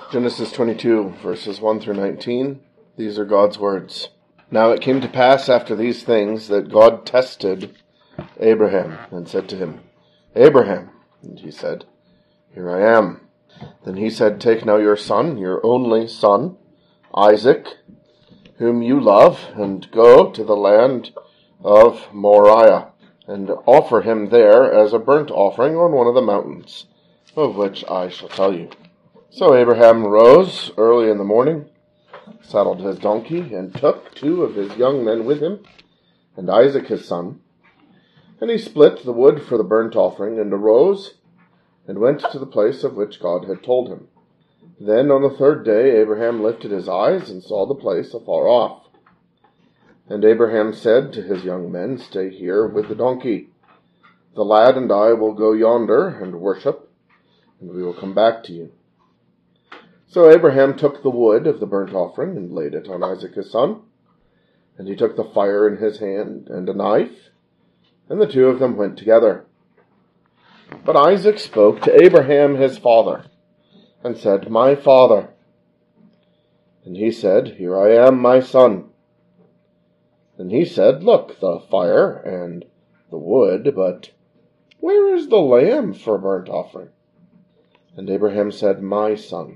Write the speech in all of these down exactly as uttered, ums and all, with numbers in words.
Genesis twenty-two, verses one through nineteen. These are God's words. Now it came to pass after these things that God tested Abraham and said to him, Abraham. And he said, Here I am. Then he said, Take now your son, your only son, Isaac, whom you love, and go to the land of Moriah, and offer him there as a burnt offering on one of the mountains, of which I shall tell you. So Abraham rose early in the morning, saddled his donkey, and took two of his young men with him, and Isaac his son. And he split the wood for the burnt offering, and arose, and went to the place of which God had told him. Then on the third day Abraham lifted his eyes, and saw the place afar off. And Abraham said to his young men, Stay here with the donkey. The lad and I will go yonder and worship, and we will come back to you. So Abraham took the wood of the burnt offering and laid it on Isaac his son. And he took the fire in his hand and a knife, and the two of them went together. But Isaac spoke to Abraham his father, and said, My father. And he said, Here I am, my son. And he said, Look, the fire and the wood, but where is the lamb for a burnt offering? And Abraham said, My son,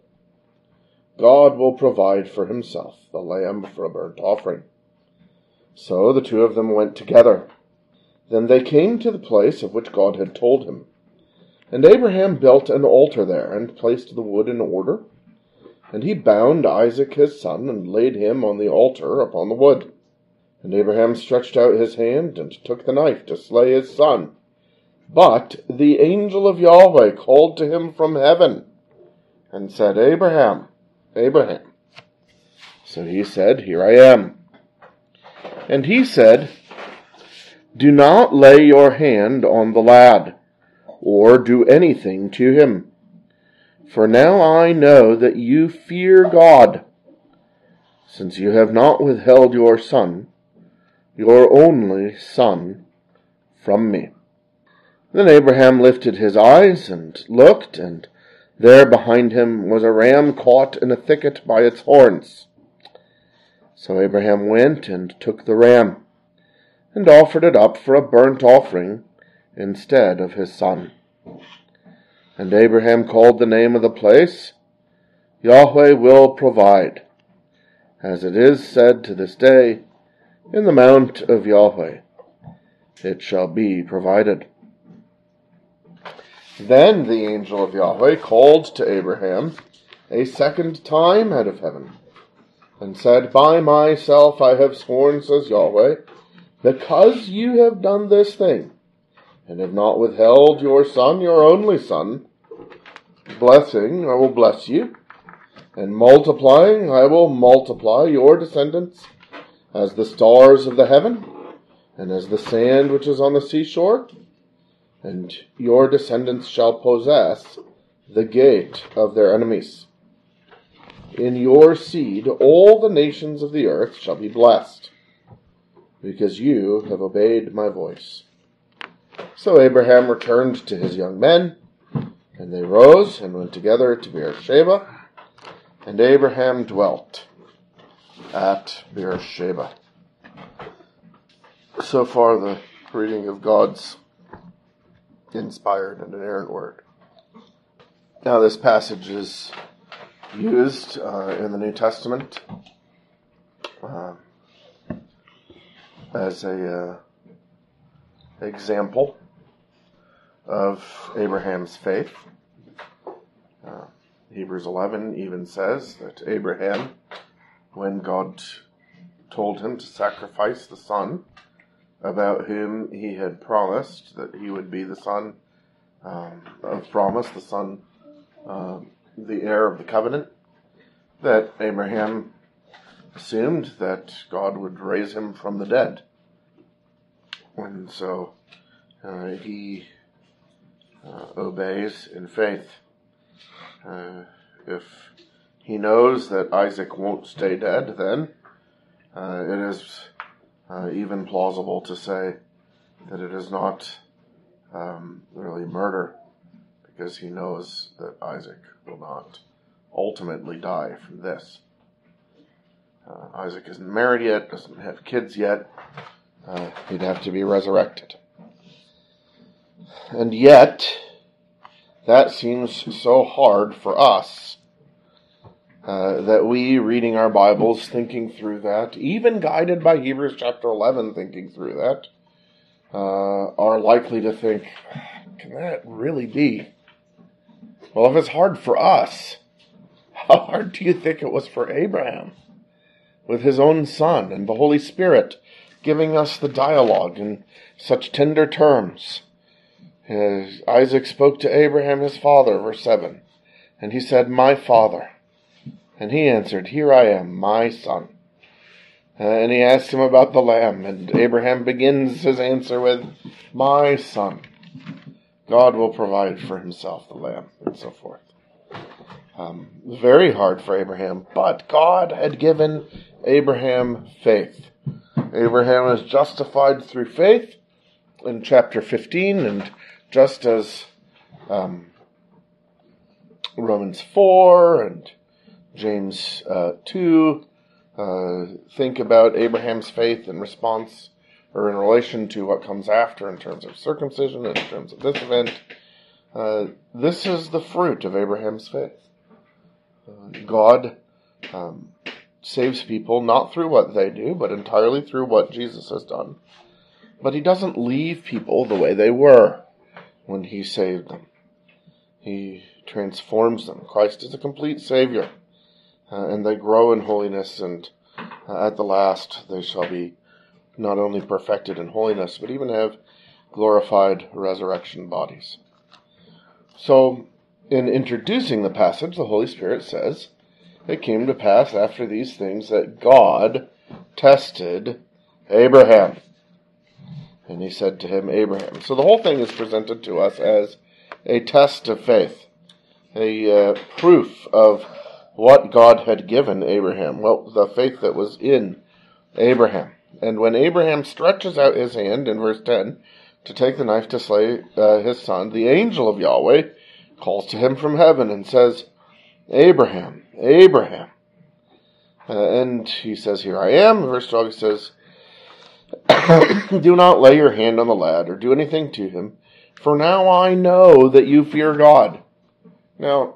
God will provide for himself the lamb for a burnt offering. So the two of them went together. Then they came to the place of which God had told him. And Abraham built an altar there, and placed the wood in order. And he bound Isaac his son, and laid him on the altar upon the wood. And Abraham stretched out his hand, and took the knife to slay his son. But the angel of Yahweh called to him from heaven, and said, Abraham, Abraham. So he said, Here I am. And he said, Do not lay your hand on the lad, or do anything to him. For now I know that you fear God, since you have not withheld your son, your only son, from me. Then Abraham lifted his eyes and looked, and there behind him was a ram caught in a thicket by its horns. So Abraham went and took the ram, and offered it up for a burnt offering instead of his son. And Abraham called the name of the place, Yahweh will provide, as it is said to this day, In the mount of Yahweh it shall be provided. Then the angel of Yahweh called to Abraham a second time out of heaven, and said, By myself I have sworn, says Yahweh, because you have done this thing, and have not withheld your son, your only son, blessing I will bless you, and multiplying I will multiply your descendants as the stars of the heaven, and as the sand which is on the seashore. And your descendants shall possess the gate of their enemies. In your seed all the nations of the earth shall be blessed, because you have obeyed my voice. So Abraham returned to his young men, and they rose and went together to Beersheba, and Abraham dwelt at Beersheba. So far the reading of God's inspired and inerrant word. Now this passage is used uh, in the New Testament uh, as a uh, example of Abraham's faith. Uh, Hebrews eleven even says that Abraham, when God told him to sacrifice the son, about whom he had promised that he would be the son um, of promise, the son, uh, the heir of the covenant, that Abraham assumed that God would raise him from the dead. And so uh, he uh, obeys in faith. Uh, if he knows that Isaac won't stay dead, then uh, it is Uh, even plausible to say that it is not um, really murder, because he knows that Isaac will not ultimately die from this. Uh, Isaac isn't married yet, doesn't have kids yet. Uh, he'd have to be resurrected. And yet, that seems so hard for us uh, that we, reading our Bibles, thinking through that, even guided by Hebrews chapter eleven, thinking through that, uh, are likely to think, can that really be? Well, if it's hard for us, how hard do you think it was for Abraham? With his own son and the Holy Spirit giving us the dialogue in such tender terms. As Isaac spoke to Abraham his father, verse seven, and he said, my father. And he answered, here I am, my son. Uh, and he asked him about the lamb, and Abraham begins his answer with, my son. God will provide for himself the lamb, and so forth. Um, very hard for Abraham, but God had given Abraham faith. Abraham is justified through faith in chapter fifteen, and just as um, Romans four and James uh, two uh, think about Abraham's faith in response or in relation to what comes after in terms of circumcision and in terms of this event, uh, this is the fruit of Abraham's faith. Uh, God um, saves people not through what they do, but entirely through what Jesus has done. But he doesn't leave people the way they were when he saved them. He transforms them. Christ is a complete Savior. Uh, and they grow in holiness, and uh, at the last they shall be not only perfected in holiness, but even have glorified resurrection bodies. So, in introducing the passage, the Holy Spirit says, it came to pass after these things that God tested Abraham. And he said to him, Abraham. So the whole thing is presented to us as a test of faith, a uh, proof of what God had given Abraham, well, the faith that was in Abraham. And when Abraham stretches out his hand, in verse ten, to take the knife to slay uh, his son, the angel of Yahweh calls to him from heaven and says, Abraham, Abraham. Uh, and he says, here I am. Verse twelve, he says, do not lay your hand on the lad or do anything to him, for now I know that you fear God. Now,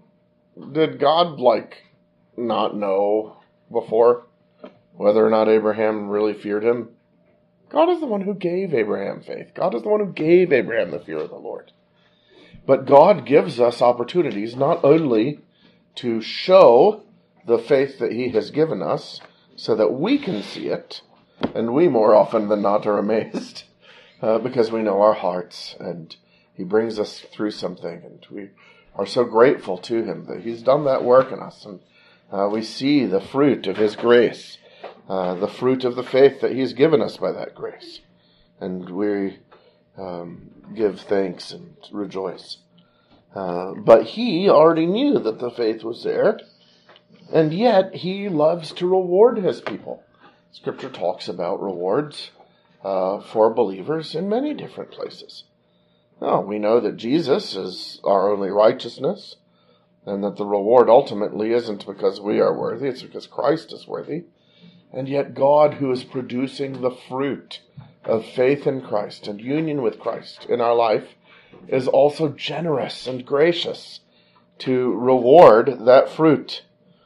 did God, like, not know before whether or not Abraham really feared him? God is the one who gave Abraham faith. God is the one who gave Abraham the fear of the Lord. But God gives us opportunities not only to show the faith that he has given us so that we can see it, and we more often than not are amazed uh, because we know our hearts, and he brings us through something, and we are so grateful to him that he's done that work in us, and uh, we see the fruit of his grace, uh, the fruit of the faith that he's given us by that grace, and we um, give thanks and rejoice. Uh, but he already knew that the faith was there, and yet he loves to reward his people. Scripture talks about rewards uh, for believers in many different places. Now, we know that Jesus is our only righteousness, and that the reward ultimately isn't because we are worthy, it's because Christ is worthy. And yet God, who is producing the fruit of faith in Christ and union with Christ in our life, is also generous and gracious to reward that fruit.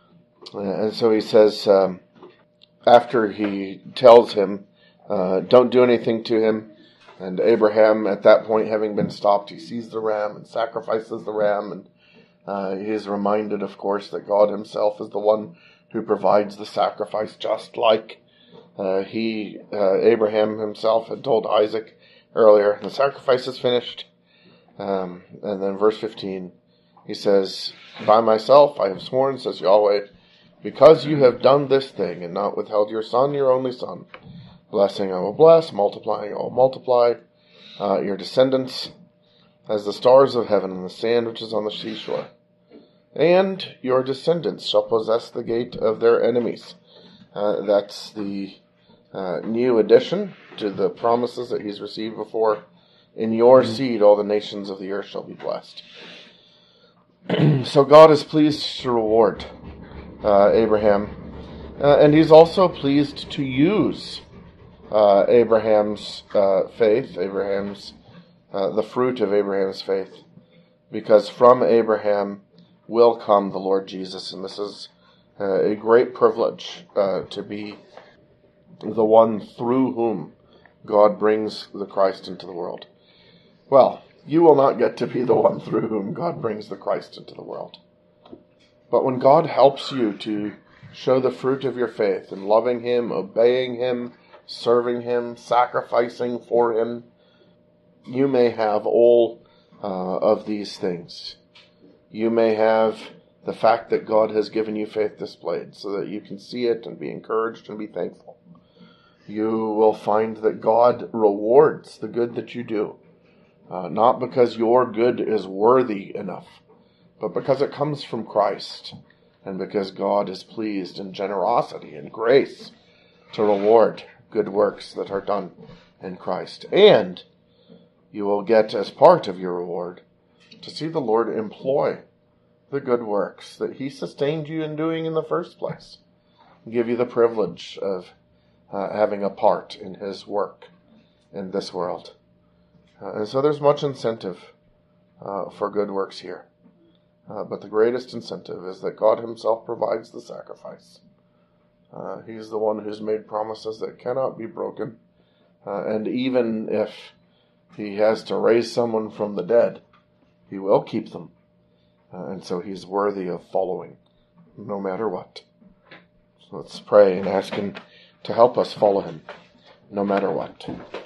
And so he says, um, after he tells him, uh, don't do anything to him, and Abraham, at that point, having been stopped, he sees the ram and sacrifices the ram, and uh, he is reminded, of course, that God himself is the one who provides the sacrifice, just like uh, he, uh, Abraham himself, had told Isaac earlier. The sacrifice is finished. Um, and then verse fifteen, he says, by myself I have sworn, says Yahweh, because you have done this thing and not withheld your son, your only son, blessing I will bless, multiplying I will multiply uh, your descendants as the stars of heaven and the sand which is on the seashore. And your descendants shall possess the gate of their enemies. Uh, that's the uh, new addition to the promises that he's received before. In your seed all the nations of the earth shall be blessed. So God is pleased to reward uh, Abraham, uh, and he's also pleased to use uh, Abraham's uh, faith, Abraham's uh, the fruit of Abraham's faith, because from Abraham will come the Lord Jesus, and this is uh, a great privilege uh, to be the one through whom God brings the Christ into the world. Well, you will not get to be the one through whom God brings the Christ into the world. But when God helps you to show the fruit of your faith in loving Him, obeying Him, serving Him, sacrificing for Him, you may have all uh, of these things. You may have the fact that God has given you faith displayed so that you can see it and be encouraged and be thankful. You will find that God rewards the good that you do. Uh, not because your good is worthy enough, but because it comes from Christ, and because God is pleased in generosity and grace to reward good works that are done in Christ. And you will get, as part of your reward, to see the Lord employ the good works that He sustained you in doing in the first place, and give you the privilege of uh, having a part in His work in this world. Uh, and so there's much incentive uh, for good works here. Uh, but the greatest incentive is that God Himself provides the sacrifice. Uh, he's the one who's made promises that cannot be broken. Uh, and even if He has to raise someone from the dead, He will keep them. Uh, and so He's worthy of following, no matter what. So let's pray and ask Him to help us follow Him, no matter what.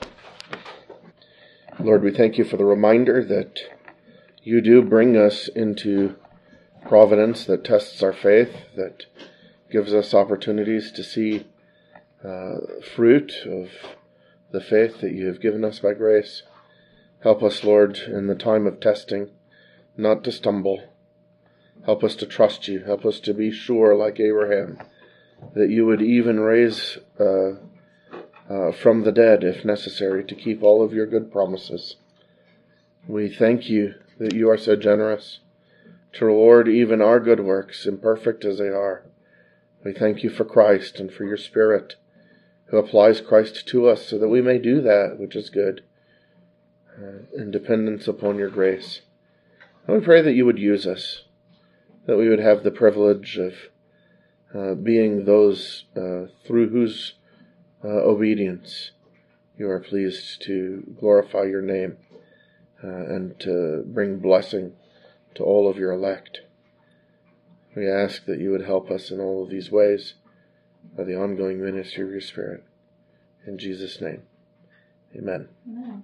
Lord, we thank You for the reminder that You do bring us into providence that tests our faith, that gives us opportunities to see uh, fruit of the faith that You have given us by grace. Help us, Lord, in the time of testing, not to stumble. Help us to trust You. Help us to be sure, like Abraham, that You would even raise uh, Uh, from the dead, if necessary, to keep all of Your good promises. We thank You that You are so generous to reward even our good works, imperfect as they are. We thank You for Christ and for Your Spirit, who applies Christ to us so that we may do that which is good, uh, in dependence upon Your grace. And we pray that You would use us, that we would have the privilege of uh, being those uh, through whose Uh, obedience You are pleased to glorify Your name uh, and to bring blessing to all of Your elect. We ask that You would help us in all of these ways by the ongoing ministry of Your Spirit. In Jesus' name, amen. Amen.